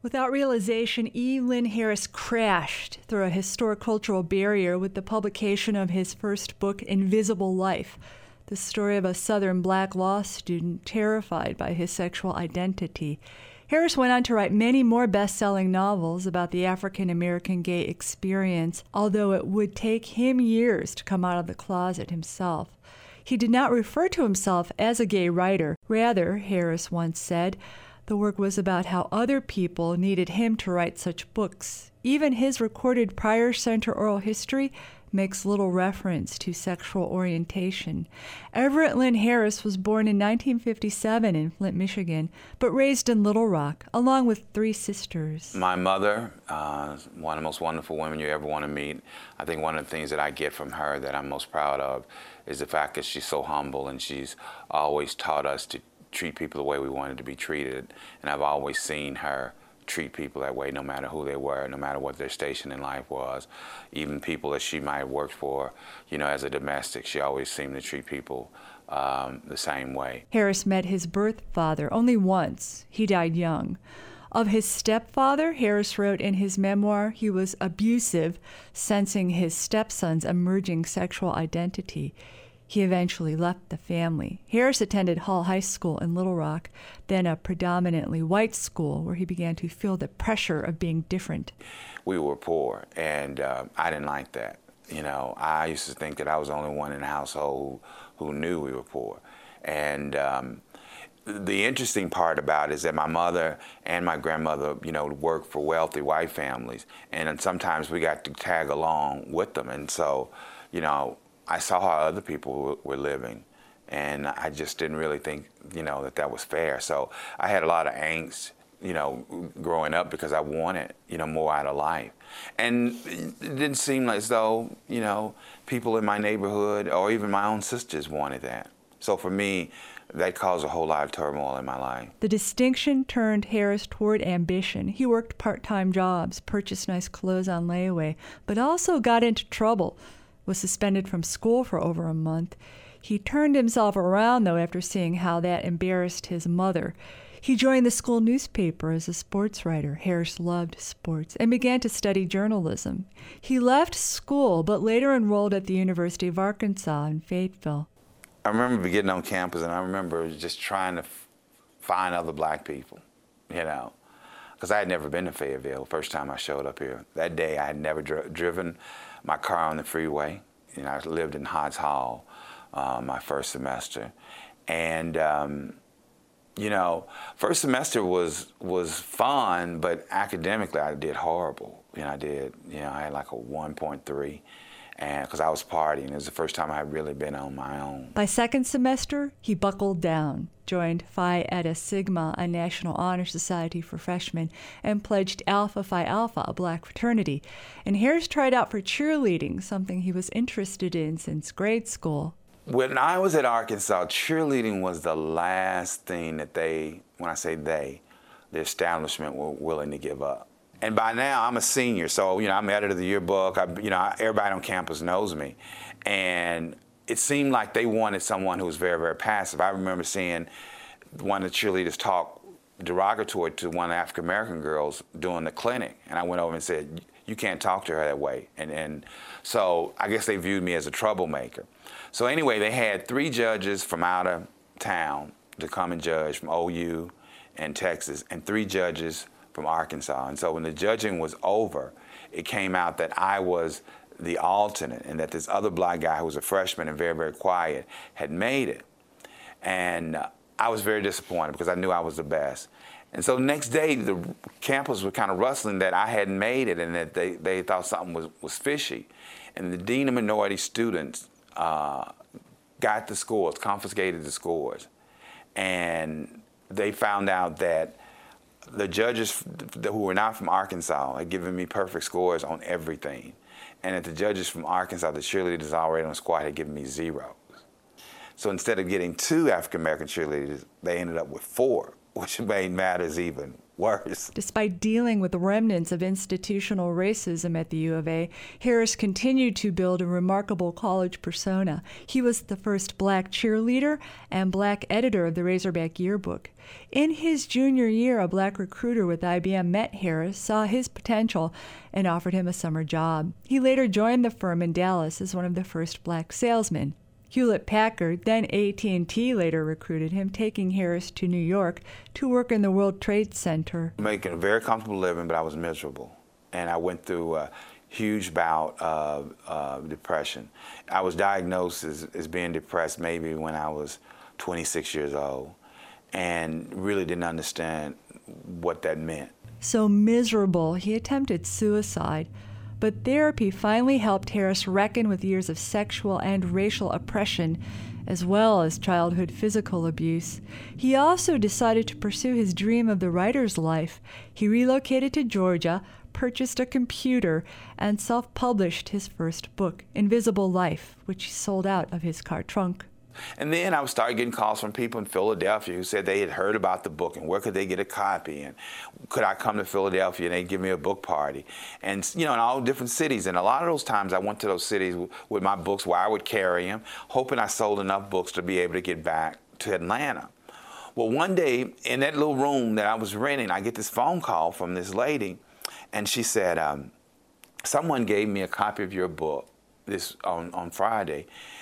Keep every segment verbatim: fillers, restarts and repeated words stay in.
Without realization, E. Lynn Harris crashed through a historic cultural barrier with the publication of his first book, Invisible Life, the story of a Southern black law student terrified by his sexual identity. Harris went on to write many more best-selling novels about the African-American gay experience, although it would take him years to come out of the closet himself. He did not refer to himself as a gay writer. Rather, Harris once said, the work was about how other people needed him to write such books. Even his recorded prior center oral history makes little reference to sexual orientation. Everett Lynn Harris was born in nineteen fifty-seven in Flint, Michigan, but raised in Little Rock, along with three sisters. My mother, uh, one of the most wonderful women you ever want to meet. I think one of the things that I get from her that I'm most proud of is the fact that she's so humble, and she's always taught us to treat people the way we wanted to be treated. And I've always seen her treat people that way, no matter who they were, no matter what their station in life was. Even people that she might have worked for, you know, as a domestic, she always seemed to treat people um, the same way. Harris met his birth father only once. He died young. Of his stepfather, Harris wrote in his memoir, he was abusive, sensing his stepson's emerging sexual identity. He eventually left the family. Harris attended Hall High School in Little Rock, then a predominantly white school where he began to feel the pressure of being different. We were poor, and uh, I didn't like that. You know, I used to think that I was the only one in the household who, who knew we were poor. And um, the interesting part about it is that my mother and my grandmother, you know, worked for wealthy white families, and then sometimes we got to tag along with them. And so, you know, I saw how other people were living, and I just didn't really think, you know, that that was fair. So I had a lot of angst, you know, growing up because I wanted, you know, more out of life. And it didn't seem as though, you know, people in my neighborhood or even my own sisters wanted that. So for me, that caused a whole lot of turmoil in my life. The distinction turned Harris toward ambition. He worked part-time jobs, purchased nice clothes on layaway, but also got into trouble. Was suspended from school for over a month. He turned himself around, though, after seeing how that embarrassed his mother. He joined the school newspaper as a sports writer. Harris loved sports and began to study journalism. He left school, but later enrolled at the University of Arkansas in Fayetteville. I remember getting on campus, and I remember just trying to f- find other black people, you know, because I had never been to Fayetteville. First time I showed up here. That day, I had never dri- driven my car on the freeway. You know, I lived in Hodge Hall uh, my first semester, and um, you know, first semester was was fun, but academically I did horrible. You know, I did. You know, I had like a one point three, and because I was partying, it was the first time I had really been on my own. By second semester, he buckled down, joined Phi Eta Sigma, a National Honor Society for freshmen, and pledged Alpha Phi Alpha, a black fraternity. And Harris tried out for cheerleading, something he was interested in since grade school. When I was at Arkansas, cheerleading was the last thing that they, when I say they, the establishment were willing to give up. And by now, I'm a senior, so, you know, I'm editor of the yearbook. I, you know, everybody on campus knows me. And it seemed like they wanted someone who was very, very passive. I remember seeing one of the cheerleaders talk derogatory to one of the African-American girls during the clinic. And I went over and said, you can't talk to her that way. And, and so I guess they viewed me as a troublemaker. So anyway, they had three judges from out of town to come and judge from O U and Texas, and three judges from Arkansas. And so when the judging was over, it came out that I was the alternate and that this other black guy who was a freshman and very, very quiet had made it. And uh, I was very disappointed because I knew I was the best. And so the next day, the campus was kind of rustling that I hadn't made it and that they, they thought something was, was fishy. And the dean of minority students uh, got the scores, confiscated the scores. And they found out that the judges who were not from Arkansas had given me perfect scores on everything. And that the judges from Arkansas, the cheerleaders already on the squad, had given me zeros. So instead of getting two African-American cheerleaders, they ended up with four, which made matters even worse. Despite dealing with remnants of institutional racism at the U of A, Harris continued to build a remarkable college persona. He was the first black cheerleader and black editor of the Razorback Yearbook. In his junior year, a black recruiter with I B M met Harris, saw his potential, and offered him a summer job. He later joined the firm in Dallas as one of the first black salesmen. Hewlett-Packard, then A T and T, later recruited him, taking Harris to New York to work in the World Trade Center. Making a very comfortable living, but I was miserable. And I went through a huge bout of uh, depression. I was diagnosed as, as being depressed maybe when I was twenty-six years old, and really didn't understand what that meant. So miserable, he attempted suicide. But therapy finally helped Harris reckon with years of sexual and racial oppression, as well as childhood physical abuse. He also decided to pursue his dream of the writer's life. He relocated to Georgia, purchased a computer, and self-published his first book, Invisible Life, which he sold out of his car trunk. And then I started getting calls from people in Philadelphia who said they had heard about the book and where could they get a copy, and could I come to Philadelphia and they'd give me a book party. And, you know, in all different cities. And a lot of those times I went to those cities with my books where I would carry them, hoping I sold enough books to be able to get back to Atlanta. Well, one day in that little room that I was renting, I get this phone call from this lady, and she said, um, someone gave me a copy of your book this on, on Friday.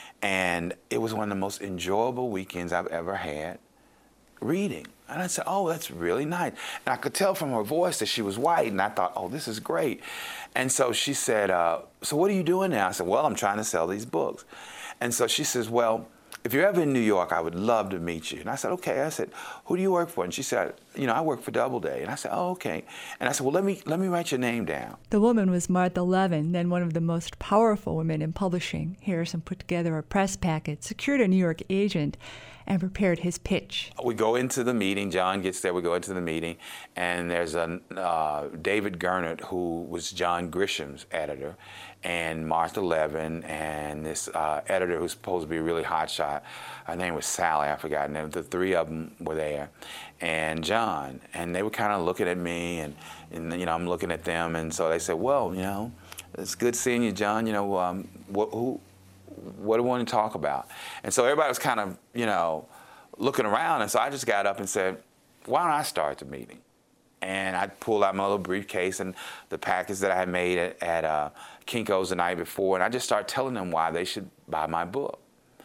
And it was one of the most enjoyable weekends I've ever had reading. And I said, oh, that's really nice. And I could tell from her voice that she was white, and I thought, oh, this is great. And so she said, uh, so what are you doing now? I said, well, I'm trying to sell these books. And so she says, well, if you're ever in New York, I would love to meet you. And I said, okay. I said, who do you work for? And she said, you know, I work for Doubleday. And I said, oh, okay. And I said, well, let me let me write your name down. The woman was Martha Levin, then one of the most powerful women in publishing. Harrison put together a press packet, secured a New York agent, and prepared his pitch. We go into the meeting. John gets there. We go into the meeting, and there's a uh, David Gernert, who was John Grisham's editor, and Martha Levin, and this uh, editor who's supposed to be a really hot shot. Her name was Sally, I forgot. And the three of them were there, and John, and they were kind of looking at me, and, and you know, I'm looking at them, and so they said, well, you know, it's good seeing you, John. You know, um, what, who? What do you want to talk about? And so everybody was kind of, you know, looking around. And so I just got up and said, why don't I start the meeting? And I pulled out my little briefcase and the package that I had made at, at uh, Kinko's the night before. And I just started telling them why they should buy my book.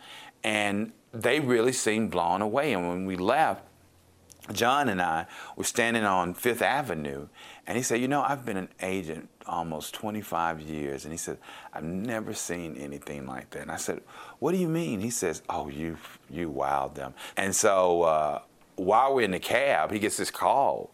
And they really seemed blown away. And when we left, John and I were standing on Fifth Avenue, and he said, you know, I've been an agent almost twenty-five years, and he said, I've never seen anything like that. And I said, what do you mean? He says, oh, you you wowed them. And so uh, while we're in the cab, he gets this call,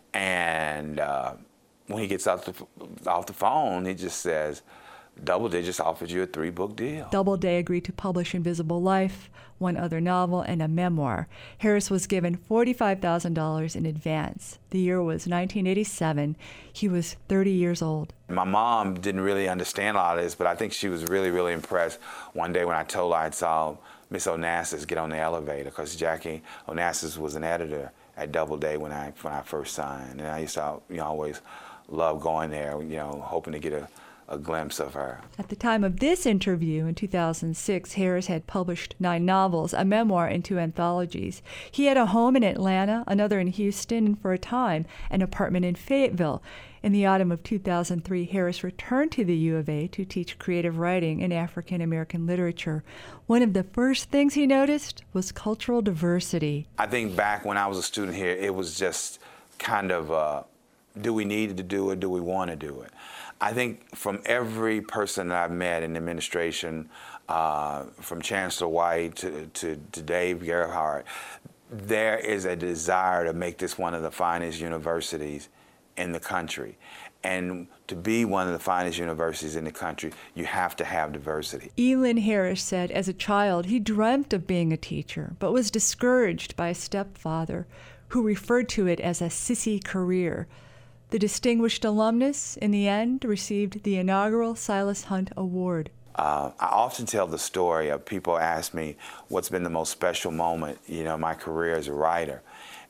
and uh, when he gets off the, off the phone, he just says, Doubleday just offered you a three-book deal. Doubleday agreed to publish Invisible Life, one other novel, and a memoir. Harris was given forty-five thousand dollars in advance. The year was nineteen eighty-seven. He was thirty years old. My mom didn't really understand a lot of this, but I think she was really, really impressed one day when I told her I saw Miss Onassis get on the elevator, because Jackie Onassis was an editor at Doubleday when I when I first signed. And I used to, you know, always love going there, you know, hoping to get a a glimpse of her. At the time of this interview in two thousand six, Harris had published nine novels, a memoir, and two anthologies. He had a home in Atlanta, another in Houston, and for a time, an apartment in Fayetteville. In the autumn of two thousand three, Harris returned to the U of A to teach creative writing and African American literature. One of the first things he noticed was cultural diversity. I think back when I was a student here, it was just kind of, uh, do we need to do it? Do we want to do it? I think from every person that I've met in the administration, uh, from Chancellor White to, to, to Dave Gerhardt, there is a desire to make this one of the finest universities in the country. And to be one of the finest universities in the country, you have to have diversity. E. Lynn Harris said as a child he dreamt of being a teacher, but was discouraged by a stepfather who referred to it as a sissy career. The distinguished alumnus, in the end, received the inaugural Silas Hunt Award. Uh, I often tell the story of people ask me what's been the most special moment, you know, in my career as a writer.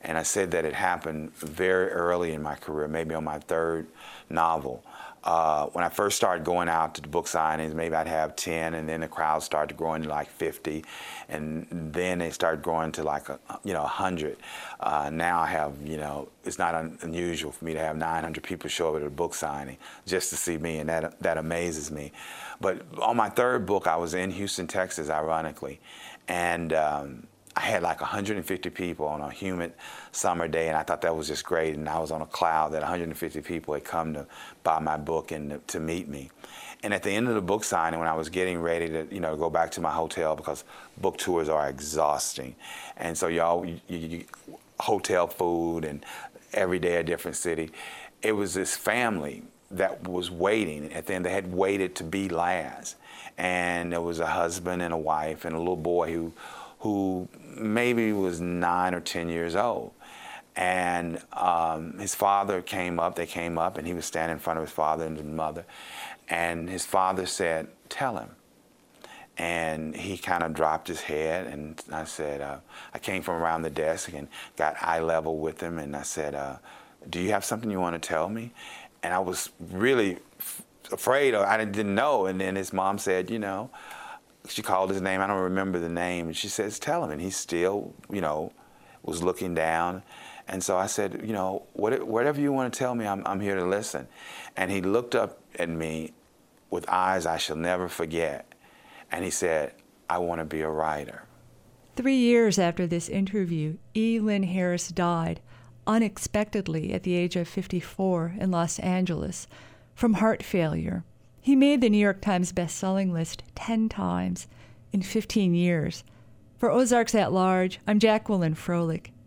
And I said that it happened very early in my career, maybe on my third novel. Uh, when I first started going out to the book signings, maybe I'd have ten, and then the crowd started growing to like fifty, and then they started growing to like, a, you know, one hundred. Uh, now I have, you know, it's not un unusual for me to have nine hundred people show up at a book signing just to see me, and that, that amazes me. But on my third book, I was in Houston, Texas, ironically, and um, I had like one hundred fifty people on a humid summer day, and I thought that was just great. And I was on a cloud that one hundred fifty people had come to buy my book and to, to meet me. And at the end of the book signing, when I was getting ready to, you know, go back to my hotel, because book tours are exhausting, and so y'all, you, you, hotel food and every day a different city. It was this family that was waiting. At the end, they had waited to be last, and there was a husband and a wife and a little boy who. who maybe was nine or ten years old. And um, his father came up, they came up, and he was standing in front of his father and his mother. And his father said, "Tell him." And he kind of dropped his head, and I said, uh, I came from around the desk and got eye level with him, and I said, uh, "Do you have something you want to tell me?" And I was really f afraid, or I didn't know. And then his mom said, you know, she called his name, I don't remember the name, and she says, "Tell him." And he still, you know, was looking down. And so I said, you know, what, whatever you want to tell me, I'm, I'm here to listen. And he looked up at me with eyes I shall never forget. And he said, "I want to be a writer." Three years after this interview, E. Lynn Harris died unexpectedly at the age of fifty-four in Los Angeles from heart failure. He made the New York Times best-selling list ten times in fifteen years. For Ozarks at Large, I'm Jacqueline Froelich.